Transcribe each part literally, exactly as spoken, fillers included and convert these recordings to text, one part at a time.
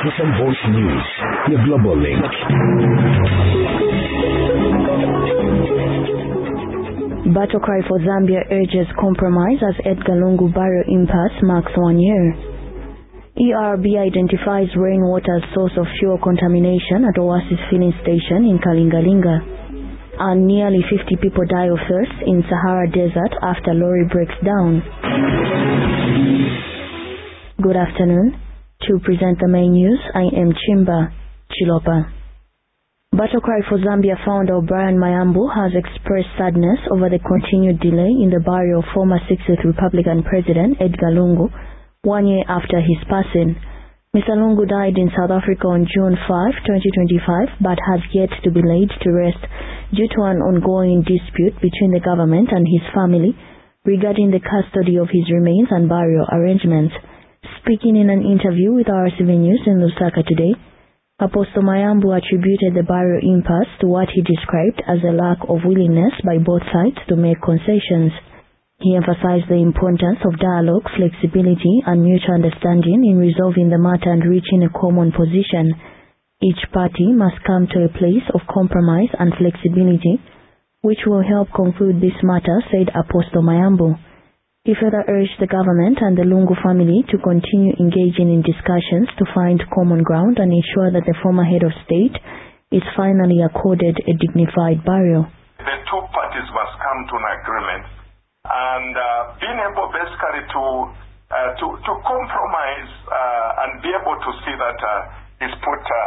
Citizen Voice News, your global link. Battle cry for Zambia urges compromise as Edgar Lungu Barrio impasse marks one year. E R B identifies rainwater as source of fuel contamination at Oasis filling station in Kalingalinga. And nearly fifty people die of thirst in Sahara Desert after lorry breaks down. Good afternoon. To present the main news, I am Chimba Chilopa. Battle Cry for Zambia founder Brian Mayambu has expressed sadness over the continued delay in the burial of former sixtieth Republican President Edgar Lungu, one year after his passing. Mister Lungu died in South Africa on June fifth, twenty twenty-five, but has yet to be laid to rest due to an ongoing dispute between the government and his family regarding the custody of his remains and burial arrangements. Speaking in an interview with R C V News in Lusaka today, Apostle Mayambu attributed the burial impasse to what he described as a lack of willingness by both sides to make concessions. He emphasized the importance of dialogue, flexibility, and mutual understanding in resolving the matter and reaching a common position. Each party must come to a place of compromise and flexibility, which will help conclude this matter, said Apostle Mayambu. He further urged the government and the Lungu family to continue engaging in discussions to find common ground and ensure that the former head of state is finally accorded a dignified burial. The two parties must come to an agreement, and uh, being able basically to uh, to to compromise uh, and be able to see that uh, is put uh,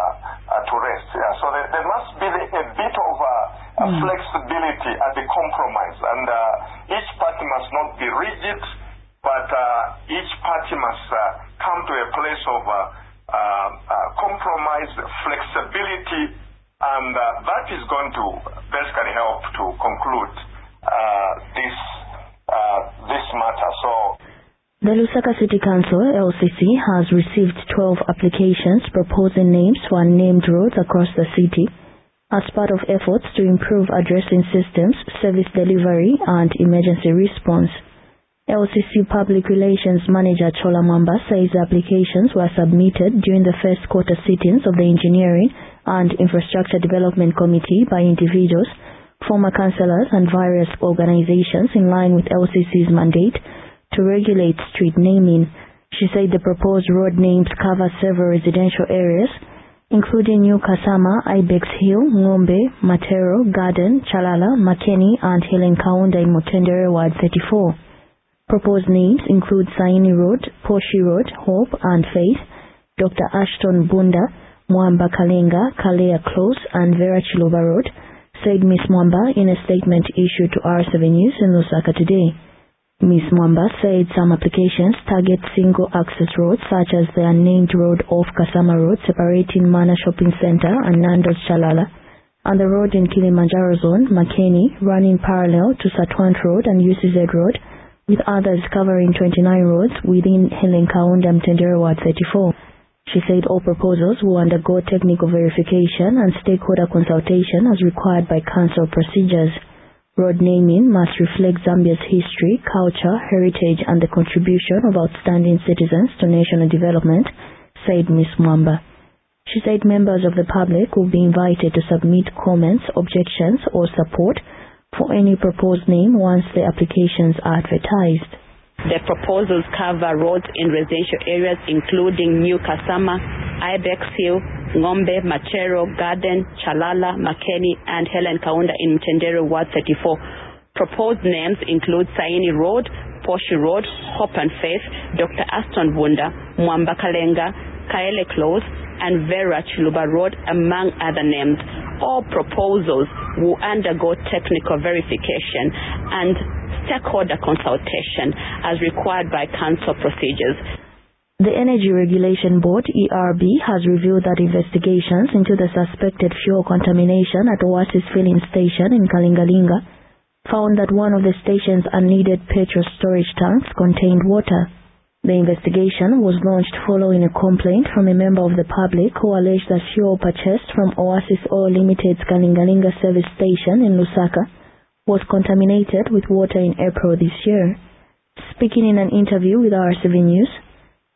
uh, to rest. Yeah. So there, there must be the, a bit of uh, a mm. flexibility and the compromise, and uh, each party must not be rigid, but uh, each party must uh, come to a place of uh, uh, uh, compromise, flexibility, and uh, that is going to basically help to conclude uh, this uh, this matter. So. The Lusaka City Council, L C C, has received twelve applications proposing names for unnamed roads across the city as part of efforts to improve addressing systems, service delivery, and emergency response. L C C Public Relations Manager Chola Mwamba says applications were submitted during the first quarter sittings of the Engineering and Infrastructure Development Committee by individuals, former councillors, and various organizations in line with L C C's mandate to regulate street naming. She said the proposed road names cover several residential areas, including New Kasama, Ibex Hill, Ngombe, Matero, Garden, Chalala, Makeni, and Helen Kaunda in Mutendere Ward thirty-four. Proposed names include Saini Road, Poshi Road, Hope and Faith, Doctor Ashton Bunda, Mwamba Kalenga, Kalea Close, and Vera Chiluba Road, said Miz Mwamba in a statement issued to R seven News in Lusaka today. Miz Mwamba said some applications target single-access roads such as the unnamed road off Kasama Road separating Mana Shopping Center and Nando's Chalala, and the road in Kilimanjaro Zone, Makeni, running parallel to Satwant Road and U C Z Road, with others covering twenty-nine roads within Helen Kaunda Mtendere Ward thirty-four. She said all proposals will undergo technical verification and stakeholder consultation as required by council procedures. Road naming must reflect Zambia's history, culture, heritage, and the contribution of outstanding citizens to national development, said Miz Mwamba. She said members of the public will be invited to submit comments, objections, or support for any proposed name once the applications are advertised. The proposals cover roads in residential areas including New Kasama, Ibex Hill, Ngombe, Machero, Garden, Chalala, Makeni, and Helen Kaunda in Mtendere Ward thirty-four. Proposed names include Saini Road, Poshi Road, Hope and Faith, Doctor Aston Bunda, Mwamba Kalenga, Kaele Close, and Vera Chiluba Road, among other names. All proposals will undergo technical verification and stakeholder consultation as required by council procedures. The Energy Regulation Board, E R B, has revealed that investigations into the suspected fuel contamination at Oasis filling station in Kalingalinga found that one of the station's unneeded petrol storage tanks contained water. The investigation was launched following a complaint from a member of the public who alleged that fuel purchased from Oasis Oil Limited's Kalingalinga service station in Lusaka was contaminated with water in April this year. Speaking in an interview with R C V News,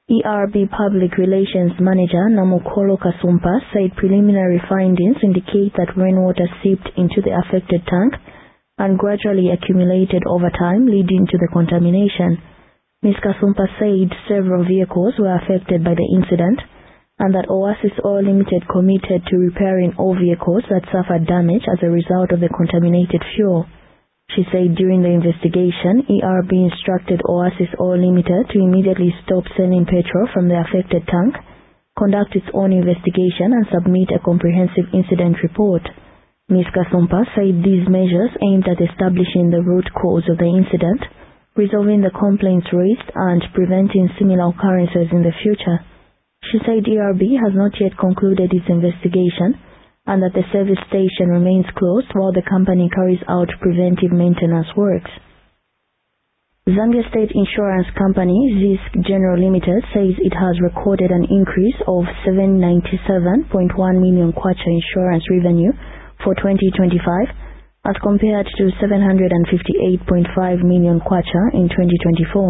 E R B Public Relations Manager Namokolo Kasumpa said preliminary findings indicate that rainwater seeped into the affected tank and gradually accumulated over time, leading to the contamination. Miz Kasumpa said several vehicles were affected by the incident and that Oasis Oil Limited committed to repairing all vehicles that suffered damage as a result of the contaminated fuel. She said during the investigation, E R B instructed Oasis Oil Limited to immediately stop selling petrol from the affected tank, conduct its own investigation and submit a comprehensive incident report. Miz Kasumpa said these measures aimed at establishing the root cause of the incident, resolving the complaints raised and preventing similar occurrences in the future. She said E R B has not yet concluded its investigation and that the service station remains closed while the company carries out preventive maintenance works. Zambia State Insurance Company, ZISC General Limited, says it has recorded an increase of seven hundred ninety-seven point one million kwacha insurance revenue for twenty twenty-five as compared to seven hundred fifty-eight point five million kwacha in twenty twenty-four.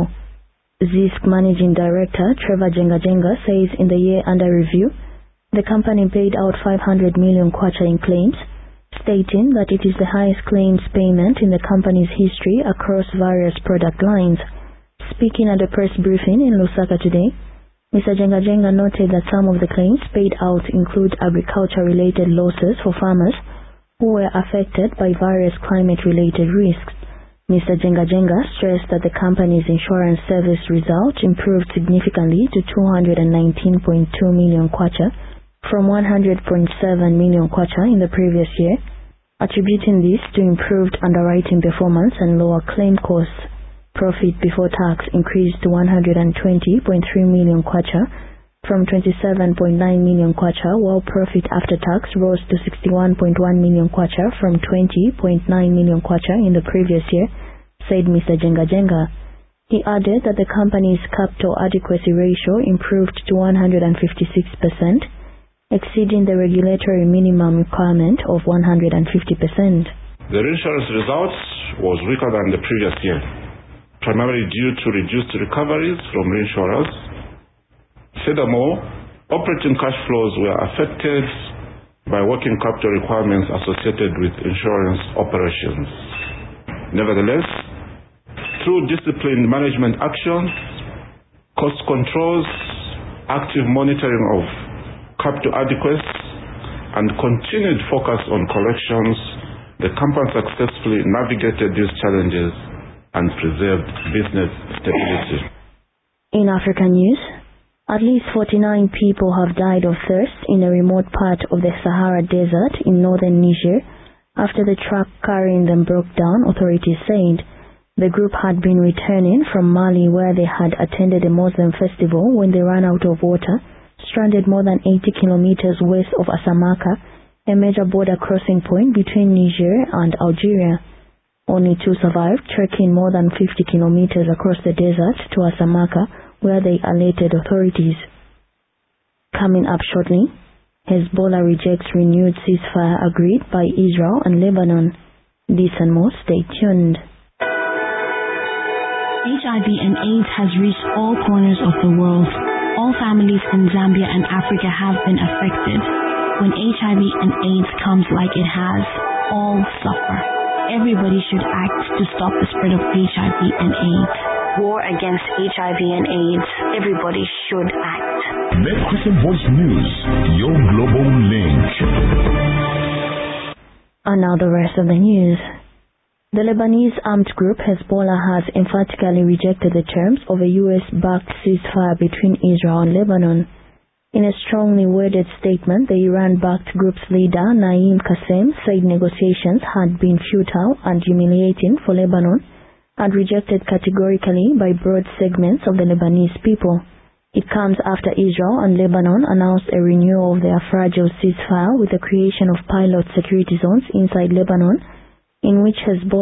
ZISC Managing Director Trevor Jenga Jenga says in the year under review, the company paid out five hundred million kwacha in claims, stating that it is the highest claims payment in the company's history across various product lines. Speaking at a press briefing in Lusaka today, Mister Jenga Jenga noted that some of the claims paid out include agriculture-related losses for farmers who were affected by various climate-related risks. Mister Jenga Jenga stressed that the company's insurance service result improved significantly to two hundred nineteen point two million kwacha, from one hundred point seven million kwacha in the previous year, attributing this to improved underwriting performance and lower claim costs. Profit before tax increased to one hundred twenty point three million kwacha from twenty-seven point nine million kwacha, while profit after tax rose to sixty-one point one million kwacha from twenty point nine million kwacha in the previous year, said Mister Jenga Jenga. He added that the company's capital adequacy ratio improved to one hundred fifty-six percent, exceeding the regulatory minimum requirement of one hundred fifty percent. The reinsurance results was weaker than the previous year, primarily due to reduced recoveries from reinsurers. Furthermore, operating cash flows were affected by working capital requirements associated with insurance operations. Nevertheless, through disciplined management actions, cost controls, active monitoring of capital adequacy, and continued focus on collections, the company successfully navigated these challenges and preserved business stability. In African news, at least forty-nine people have died of thirst in a remote part of the Sahara Desert in northern Niger after the truck carrying them broke down, authorities said. The group had been returning from Mali, where they had attended a Muslim festival when they ran out of water, stranded more than eighty kilometers west of Asamaka, a major border crossing point between Niger and Algeria. Only two survived, trekking more than fifty kilometers across the desert to Asamaka, where they alerted authorities. Coming up shortly, Hezbollah rejects renewed ceasefire agreed by Israel and Lebanon. This and more, stay tuned. H I V and AIDS has reached all corners of the world. All families in Zambia and Africa have been affected. When H I V and AIDS comes like it has, all suffer. Everybody should act to stop the spread of H I V and AIDS. War against H I V and AIDS. Everybody should act. Net Christian Voice News, your global link. And now the rest of the news. The Lebanese armed group Hezbollah has emphatically rejected the terms of a U S-backed ceasefire between Israel and Lebanon. In a strongly worded statement, the Iran-backed group's leader Naim Qassem said negotiations had been futile and humiliating for Lebanon and rejected categorically by broad segments of the Lebanese people. It comes after Israel and Lebanon announced a renewal of their fragile ceasefire with the creation of pilot security zones inside Lebanon, in which Hezbollah